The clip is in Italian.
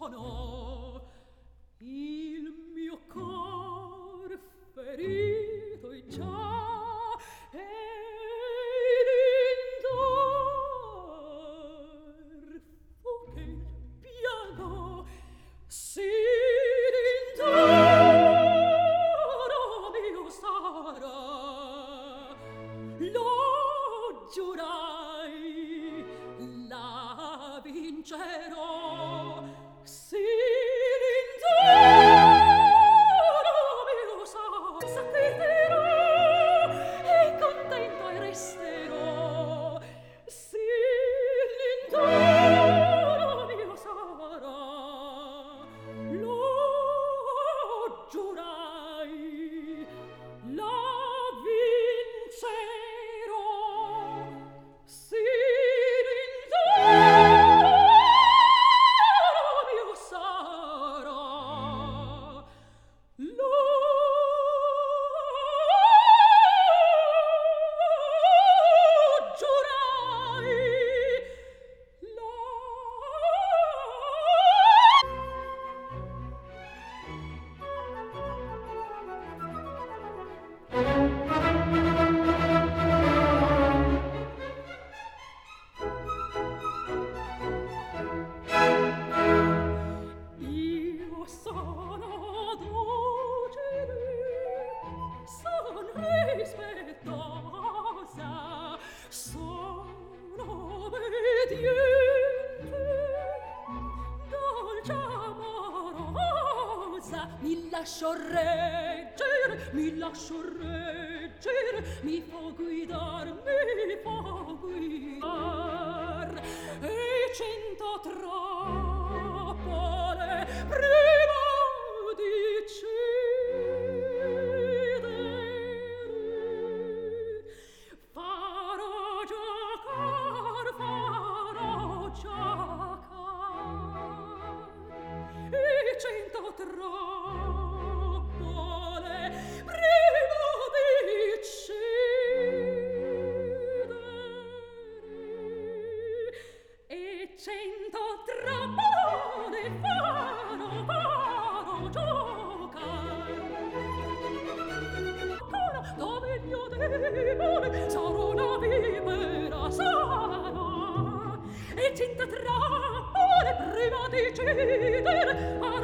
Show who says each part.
Speaker 1: sono il mio cor ferito è già ed indor fu che il piano si d'indoro mio sarà lo giurai la vincerò si d'indoro mio s'acquiterò e contento e resterò si l'indoro mio sarà lo giurai la vincerò si l'indoro mio sarà lo giurai io sono docile, son rispettosa, sono obbediente, dolce amorosa, mi lascio reggere, mi fo guidar, e 100 trappole prima di cedere farò giocar e 100 trappole prima di cedere e 100 trappole farò giocar ancora dove il mio demone sarò una vipera sarà e 100 trappole prima di cedere